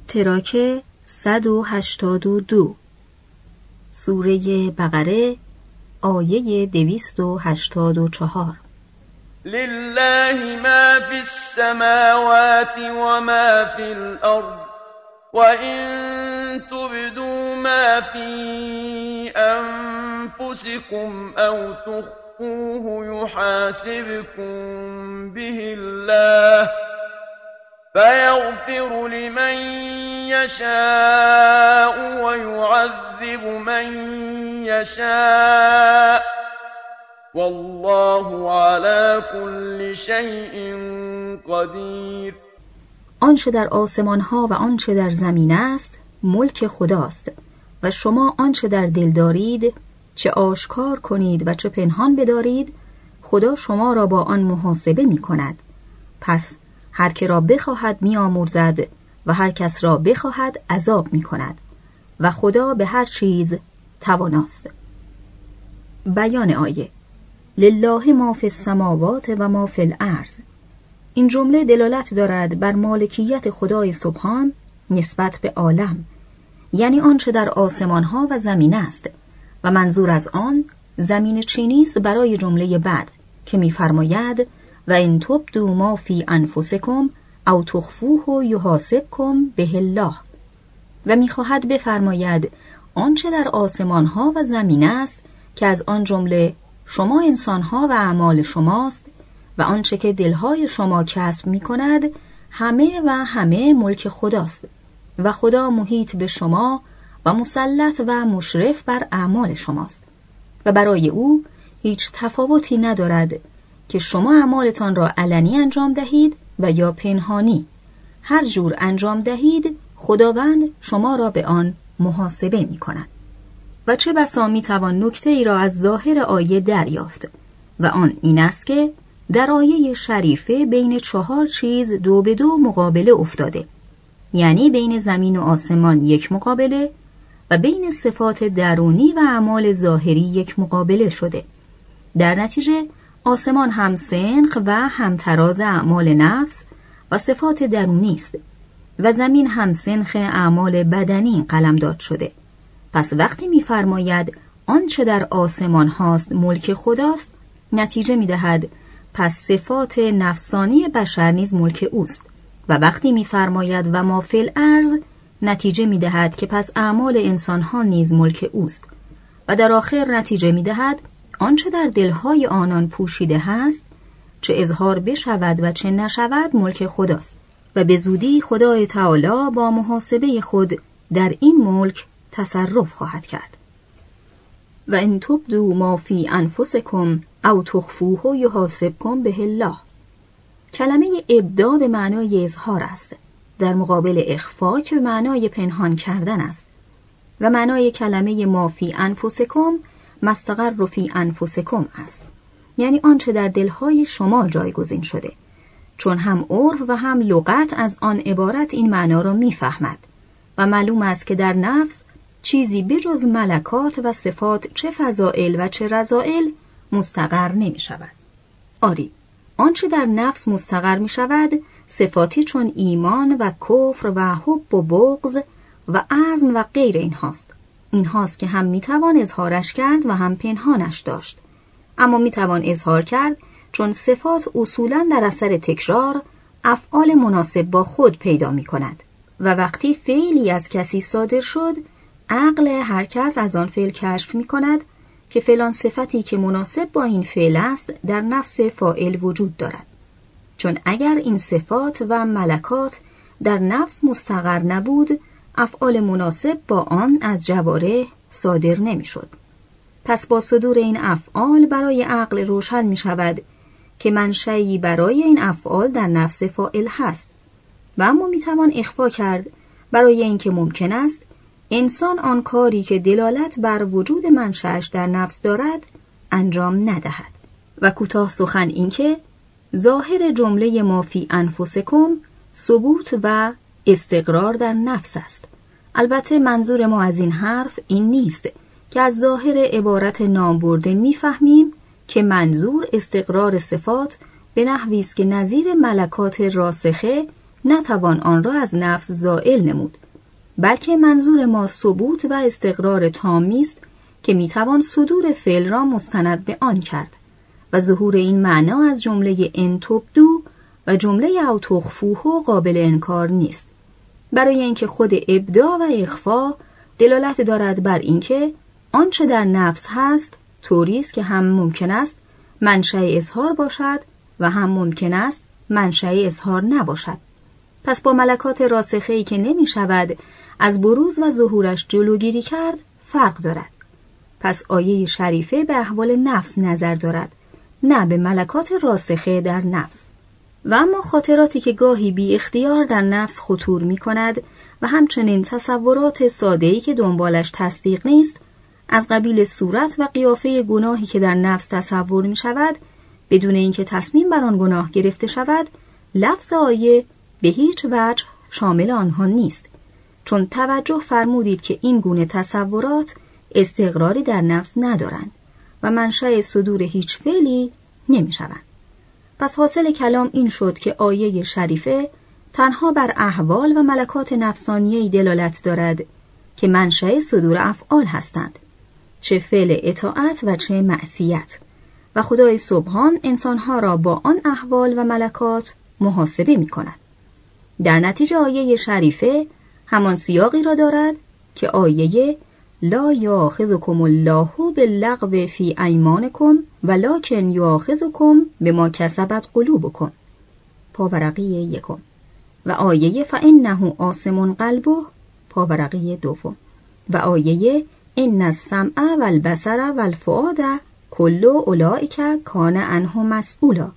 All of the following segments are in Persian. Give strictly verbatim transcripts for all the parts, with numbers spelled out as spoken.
تراک صد و هشتاد و دو، سوره بقره، آیه دویست و هشتاد و چهار. لله ما فی السماوات و ما فی الارض و این تبدوا ما فی انفسکم او تخفوه یحاسبکم به الله فيغفر لمن يشاء ويعذب من يشاء والله على كل شيء قدیر. آنچه در آسمان ها و آنچه در زمین است ملک خداست و شما آنچه در دل دارید، چه آشکار کنید و چه پنهان بدارید، خدا شما را با آن محاسبه می کند. پس هر که را بخواهد می آمرزد و هر کس را بخواهد عذاب می کند و خدا به هر چیز تواناست. بیان آیه: لله ما فی السماوات و ما فی الارض. این جمله دلالت دارد بر مالکیت خدای سبحان نسبت به عالم، یعنی آنچه در آسمان ها و زمین است، و منظور از آن زمین چینی است برای جمله بعد که می‌فرماید و ان تبدوا ما فی انفسکم او تخفوه یحاسبکم به الله، و می‌خواهد بفرماید آنچه در آسمان ها و زمین است که از آن جمله شما انسان ها و اعمال شماست و آنچه که دلهای شما کسب می‌کند همه و همه ملک خداست و خدا محیط به شما و مسلط و مشرف بر اعمال شماست و برای او هیچ تفاوتی ندارد که شما اعمالتان را علنی انجام دهید و یا پنهانی. هر جور انجام دهید خداوند شما را به آن محاسبه می کند. و چه بسا می توان نکته ای را از ظاهر آیه دریافت و آن این است که در آیه شریفه بین چهار چیز دو به دو مقابله افتاده، یعنی بین زمین و آسمان یک مقابله و بین صفات درونی و اعمال ظاهری یک مقابله شده. در نتیجه آسمان هم سنخ و هم تراز اعمال نفس و صفات درونی است و زمین هم سنخ اعمال بدنی قلمداد شده. پس وقتی می‌فرماید آنچه در آسمان هاست ملک خداست، نتیجه می‌دهد پس صفات نفسانی بشر نیز ملک اوست، و وقتی می‌فرماید و ما فی الارض، نتیجه می‌دهد که پس اعمال انسان‌ها نیز ملک اوست، و در آخر نتیجه می‌دهد آنچه در دلهای آنان پوشیده هست، چه اظهار بشود و چه نشود ملک خداست و به زودی خدای تعالی با محاسبه خود در این ملک تصرف خواهد کرد. و ان تبدوا ما فی انفسکم او تخفوه یحاسبکم به الله. کلمه ابدا به معنای اظهار است، در مقابل اخفا که به معنای پنهان کردن است، و معنای کلمه ما فی انفسکم مستقر فی انفسکم است، یعنی آنچه در دلهای شما جایگزین شده، چون هم عرف و هم لغت از آن عبارت این معنا را میفهمد و معلوم است که در نفس چیزی بجز ملکات و صفات چه فضائل و چه رذائل مستقر نمی شود. آری، آنچه در نفس مستقر می شود صفاتی چون ایمان و کفر و حب و بغض و عزم و غیر این هاست. این هاست که هم می توان اظهارش کرد و هم پنهانش داشت، اما می توان اظهار کرد چون صفات اصولاً در اثر تکرار افعال مناسب با خود پیدا می کند و وقتی فعلی از کسی صادر شد، عقل هر کس از آن فعل کشف می کند که فلان صفتی که مناسب با این فعل است در نفس فاعل وجود دارد، چون اگر این صفات و ملکات در نفس مستقر نبود، افعال مناسب با آن از جوارح صادر نمی شد. پس با صدور این افعال برای عقل روشن می شود که منشأی برای این افعال در نفس فاعل هست، و اما می توان اخفا کرد برای اینکه ممکن است انسان آن کاری که دلالت بر وجود منشأش در نفس دارد انجام ندهد. و کوتاه سخن این که ظاهر جمله ما فی انفسکم ثبوت و استقرار در نفس است. البته منظور ما از این حرف این نیست که از ظاهر عبارت نام برده می‌فهمیم که منظور استقرار صفات به نحوی است که نظیر ملکات راسخه نتوان آن را از نفس زائل نمود، بلکه منظور ما ثبوت و استقرار تامی است که میتوان صدور فعل را مستند به آن کرد و ظهور این معنا از جمله ان تبدو و جمله او تخفوه قابل انکار نیست، برای اینکه خود ابداع و اخفا دلالت دارد بر اینکه آنچه در نفس هست طوری است که هم ممکن است منشأ اظهار باشد و هم ممکن است منشأ اظهار نباشد. پس با ملکات راسخه‌ای که نمی شود از بروز و ظهورش جلوگیری کرد فرق دارد. پس آیه شریفه به احوال نفس نظر دارد، نه به ملکات راسخه در نفس. و اما خاطراتی که گاهی بی اختیار در نفس خطور می کند و همچنین تصورات ساده‌ای که دنبالش تصدیق نیست، از قبیل صورت و قیافه گناهی که در نفس تصور می شود، بدون اینکه تصمیم بر آن گناه گرفته شود، لفظ آیه به هیچ وجه شامل آنها نیست، چون توجه فرمودید که این گونه تصورات استقراری در نفس ندارند و منشأ صدور هیچ فعلی نمی شوند. پس حاصل کلام این شد که آیه شریفه تنها بر احوال و ملکات نفسانیه‌ای دلالت دارد که منشأ صدور افعال هستند، چه فعل اطاعت و چه معصیت، و خدای سبحان انسانها را با آن احوال و ملکات محاسبه می کند. در نتیجه آیه شریفه همان سیاقی را دارد که آیه لا یؤاخذکم الله باللغو فی ایمانکم ولکن یؤاخذکم بما کسبت قلوبکم، پاورقی یکم، و آیه فانه آثم قلبه، پاورقی دوم، و آیه ان السمع والبصر والفؤاد کل اولئک کان عنه مسئولا،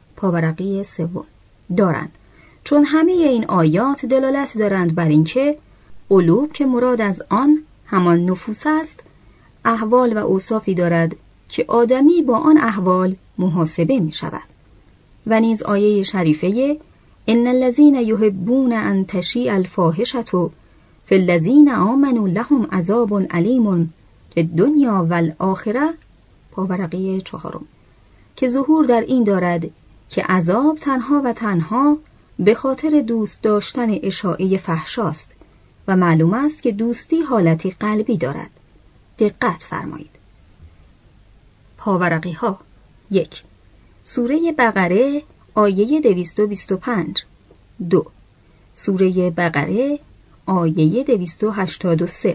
پاورقی سوم دارند، چون همه این آیات دلالت دارند بر اینکه قلوب که مراد از آن همان نفوس است، احوال و اوصافی دارد که آدمی با آن احوال محاسبه می شود. و نیز آیه شریفه ان الذین یحبون ان تشیع الفاحشة فی الذین آمنوا لهم عذاب علیم فی الدنیا والآخرة، پاورقی چهارم، که ظهور در این دارد که عذاب تنها و تنها به خاطر دوست داشتن اشاعه فحشاست و معلوم است که دوستی حالتی قلبی دارد. دقت فرمایید. پاورقی ها. یک، سوره بقره آیه دویست و بیست و پنج. دو، سوره بقره آیه دویست و هشتاد و سه.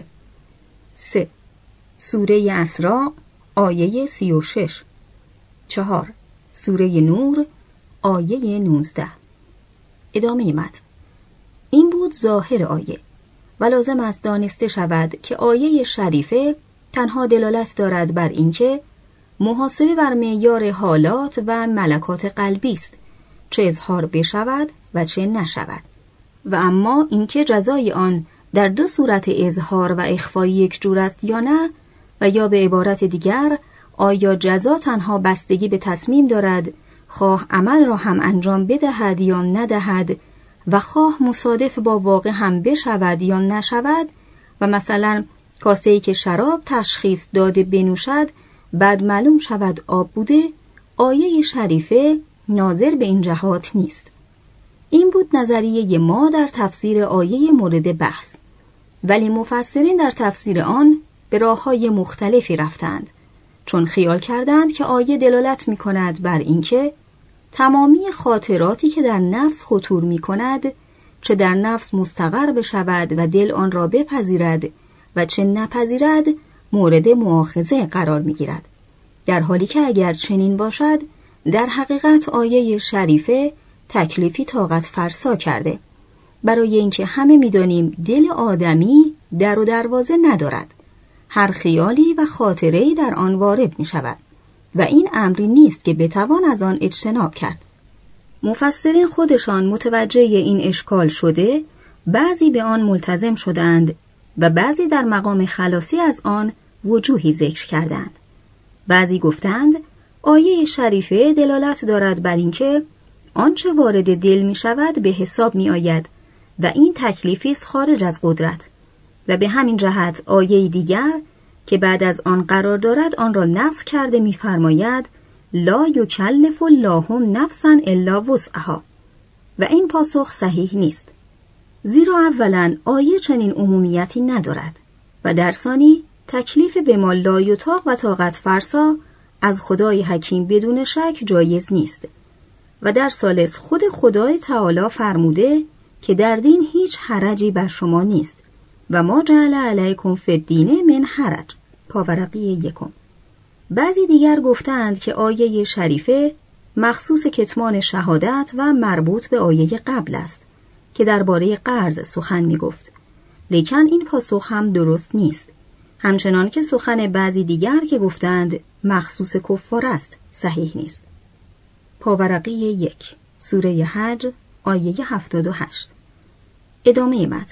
سه، سوره اسراء آیه سی و شش. چهار، سوره نور آیه نوزده. ادامه متن. این بود ظاهر آیه و لازم است دانسته شود که آیه شریفه تنها دلالت دارد بر اینکه محاسبه بر معیار حالات و ملکات قلبی است، چه اظهار بشود و چه نشود، و اما اینکه جزای آن در دو صورت اظهار و اخفای یک جور است یا نه، و یا به عبارت دیگر آیا جزا تنها بستگی به تصمیم دارد خواه عمل را هم انجام بدهد یا ندهد و خواه مصادف با واقع هم بشود یا نشود، و مثلا کاسه‌ای که شراب تشخیص داده بنوشد بعد معلوم شود آب بوده، آیه شریفه ناظر به این جهات نیست. این بود نظریه ما در تفسیر آیه مورد بحث، ولی مفسرین در تفسیر آن به راه‌های مختلفی رفتند، چون خیال کردند که آیه دلالت می کند بر اینکه تمامی خاطراتی که در نفس خطور می کند، چه در نفس مستقر بشود و دل آن را بپذیرد و چه نپذیرد، مورد مؤاخذه قرار می گیرد، در حالی که اگر چنین باشد در حقیقت آیه شریفه تکلیفی طاقت فرسا کرده، برای اینکه همه می دانیم دل آدمی در و دروازه ندارد، هر خیالی و خاطره‌ای در آن وارد می شود و این امری نیست که بتوان از آن اجتناب کرد. مفسرین خودشان متوجه این اشکال شده، بعضی به آن ملتزم شدند و بعضی در مقام خلاصی از آن وجوهی ذکر کردند. بعضی گفتند آیه شریفه دلالت دارد بر اینکه آنچه وارد دل می شود به حساب می آید و این تکلیفی است خارج از قدرت، و به همین جهت آیه دیگر که بعد از آن قرار دارد آن را نسخ کرده می‌فرماید لا یکلف الله نفسا الا وسعها، و این پاسخ صحیح نیست. زیرا اولا آیه چنین عمومیتی ندارد و در ثانی تکلیف به ما لا یطاق و طاقت فرسا از خدای حکیم بدون شک جایز نیست و در ثالث خود خدای تعالی فرموده که در دین هیچ حرجی بر شما نیست و ما جعل علیکم فی الدین من حرج. پاورقی یکم. بعضی دیگر گفتند که آیه شریفه مخصوص کتمان شهادت و مربوط به آیه قبل است که درباره قرض سخن می گفت. لیکن این پاسخ هم درست نیست. همچنان که سخن بعضی دیگر که گفتند مخصوص کفار است صحیح نیست. پاورقی یک، سوره حج، آیه هفتاد و هشت. ادامه متن.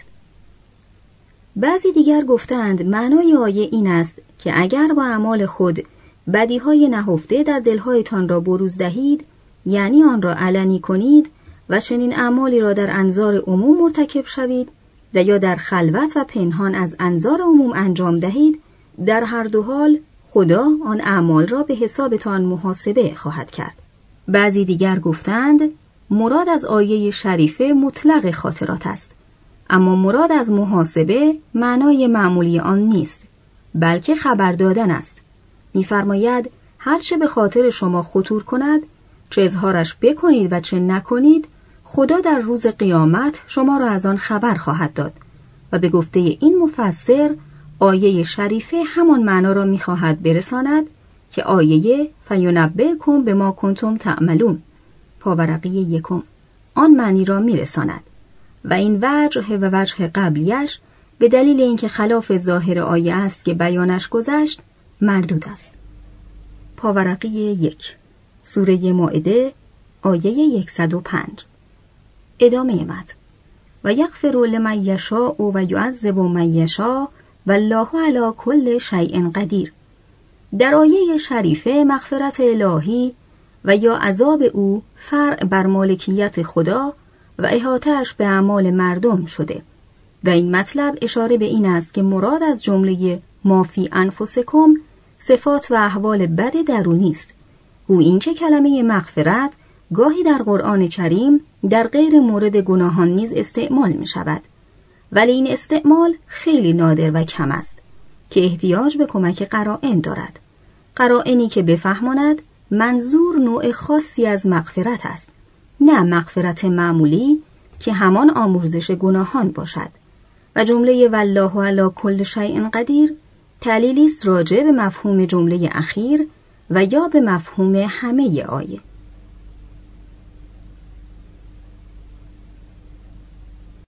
بعضی دیگر گفتند معنای آیه این است که اگر با اعمال خود بدیهای نهفته در دلهایتان را بروز دهید، یعنی آن را علنی کنید و چنین اعمالی را در انظار عموم مرتکب شوید و یا در خلوت و پنهان از انظار عموم انجام دهید، در هر دو حال خدا آن اعمال را به حسابتان محاسبه خواهد کرد. بعضی دیگر گفتند مراد از آیه شریفه مطلق خاطرات است، اما مراد از محاسبه معنای معمولی آن نیست، بلکه خبر دادن است. می‌فرماید هر چه به خاطر شما خطور کند، چه اظهارش بکنید و چه نکنید، خدا در روز قیامت شما را از آن خبر خواهد داد. و به گفته این مفسر آیه شریفه همان معنا را می‌خواهد برساند که آیه فینبئکم بما کنتم تعملون، پاورقی یکم، آن معنی را می‌رساند. و این وجه و وجه قبلیش به دلیل اینکه خلاف ظاهر آیه است که بیانش گذشت مردود است. پاورقی یک، سوره مائده، آیه صد و پنج. ادامه متن. و یغفر لمن یشاء و یعذب من یشاء والله علی کل شیء قدیر. در آیه شریفه مغفرت الهی و یا عذاب او فرع بر مالکیت خدا و احاطه‌اش به اعمال مردم شده و این مطلب اشاره به این است که مراد از جمله ما فی انفسکم صفات و احوال بد درونی است. او این که کلمه مغفرت گاهی در قرآن کریم در غیر مورد گناهان نیز استعمال می شود، ولی این استعمال خیلی نادر و کم است که احتیاج به کمک قرائن دارد، قرائنی که بفهماند منظور نوع خاصی از مغفرت است، نه مغفرت معمولی که همان آمرزش گناهان باشد. و جمله والله علی کل شیء قدیر تعلیلی است راجع به مفهوم جمله اخیر و یا به مفهوم همه آیه.